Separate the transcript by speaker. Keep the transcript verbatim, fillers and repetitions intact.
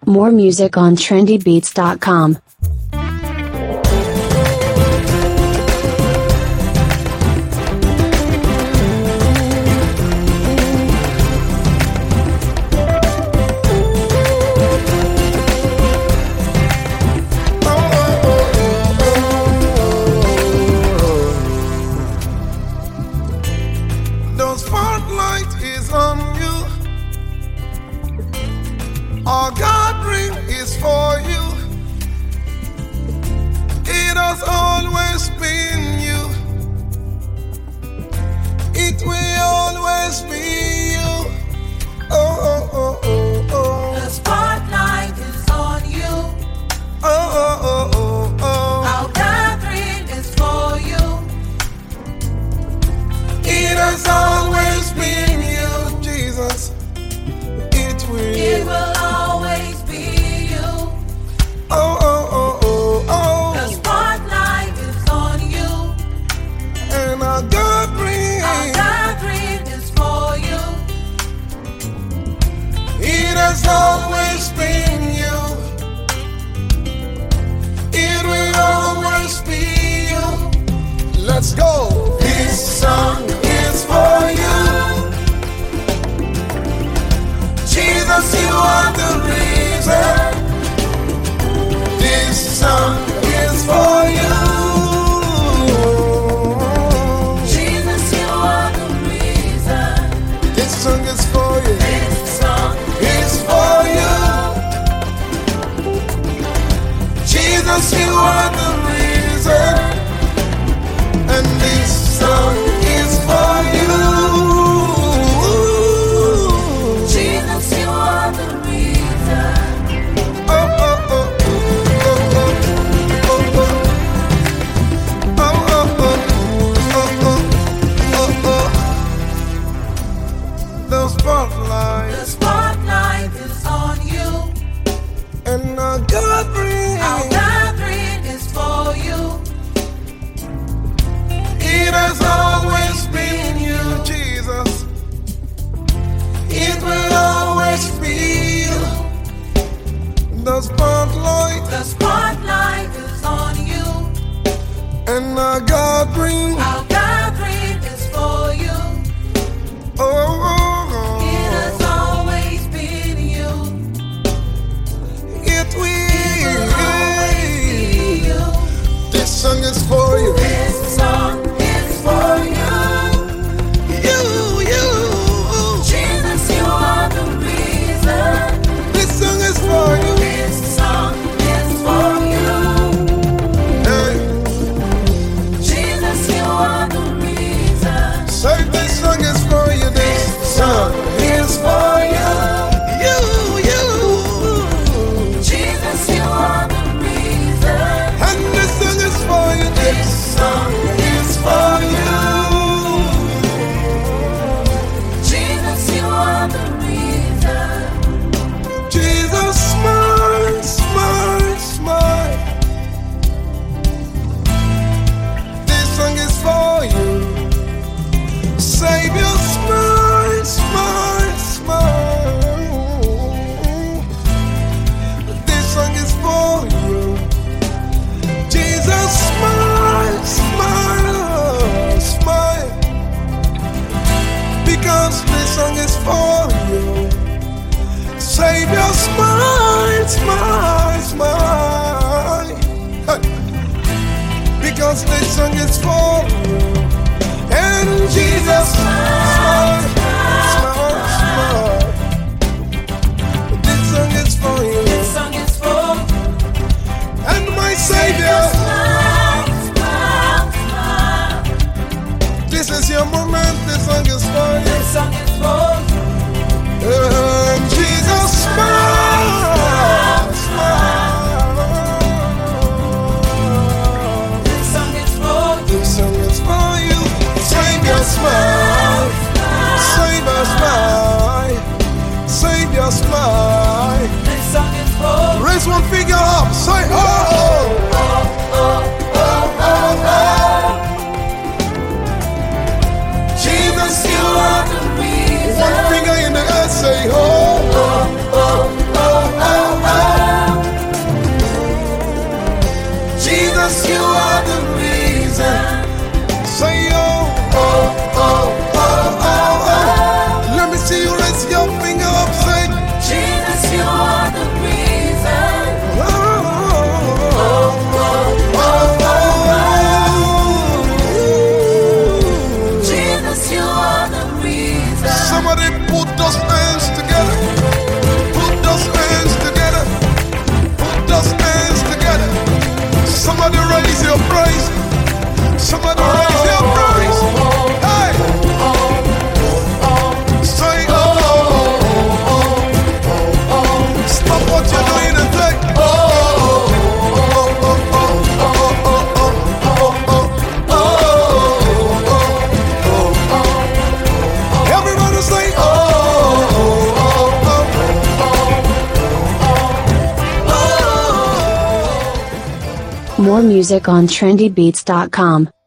Speaker 1: More music on trendy beats dot com.
Speaker 2: The spotlight is on you. Our gathering is for you. It has always been you. It will always be you. Oh, oh, oh, oh, oh.
Speaker 3: The spotlight is on you.
Speaker 2: Oh, oh, oh, oh, oh.
Speaker 3: Our gathering is for you.
Speaker 2: It has always been you, Jesus. It will.
Speaker 3: It will always be you.
Speaker 2: Oh, oh, oh, oh, oh.
Speaker 3: The spotlight is on you.
Speaker 2: And our gathering,
Speaker 3: Our gathering is for you.
Speaker 2: it has always been you. It will always be you. Let's go. This song is for you. Jesus, you are the reason. This song is for you.
Speaker 3: Jesus, you are the reason.
Speaker 2: This song is for you.
Speaker 3: This song
Speaker 2: It's for you. Jesus, you are the reason. And this song is for you.
Speaker 3: Jesus, you are the reason.
Speaker 2: Oh, oh, oh, oh, oh, oh, oh. Oh, oh, oh, oh, oh, oh. The spotlight
Speaker 3: The spotlight is on you.
Speaker 2: and our gathering.
Speaker 3: Our gathering is for you.
Speaker 2: It has always been you, Jesus. It will always be you. The spotlight
Speaker 3: The spotlight is on you.
Speaker 2: and our gathering.
Speaker 3: Our gathering is for you.
Speaker 2: Oh, oh,
Speaker 3: It has
Speaker 2: oh.
Speaker 3: always been you.
Speaker 2: It
Speaker 3: It will always be
Speaker 2: will.
Speaker 3: you.
Speaker 2: This song is for you.
Speaker 3: This song is for you.
Speaker 2: You, you.
Speaker 3: Jesus, you are the reason.
Speaker 2: This song is for you.
Speaker 3: This song is for you.
Speaker 2: Hey,
Speaker 3: Jesus, you are the reason.
Speaker 2: say this song is for you. This song is for you. You, you.
Speaker 3: Jesus, you are the reason.
Speaker 2: And this song is for you. This song is for you.
Speaker 3: Jesus, you are the reason.
Speaker 2: Jesus, smile, smile, smile. This song is for you. Savior, smile, smile, smile. This song is for you. Jesus, smile, smile, smile. Because this song is for you. Savior, smile, smile, smile. Hey. Because this song is for you. And Jesus, smile, smile, smile. This song is for you.
Speaker 3: This song is for
Speaker 2: And my Savior,
Speaker 3: smile, smile, smile.
Speaker 2: this is your moment. This song is for you.
Speaker 3: This song is for
Speaker 2: And Jesus, smile, smile.
Speaker 3: This song is for
Speaker 2: This song is for you. Savior, smile. Savior, smile. Savior, smile.
Speaker 3: This song is for
Speaker 2: Raise one finger up. Say, oh, oh,
Speaker 3: oh, oh, oh, oh, oh. Jesus, you are the reason.
Speaker 1: More music on trendy beats dot com.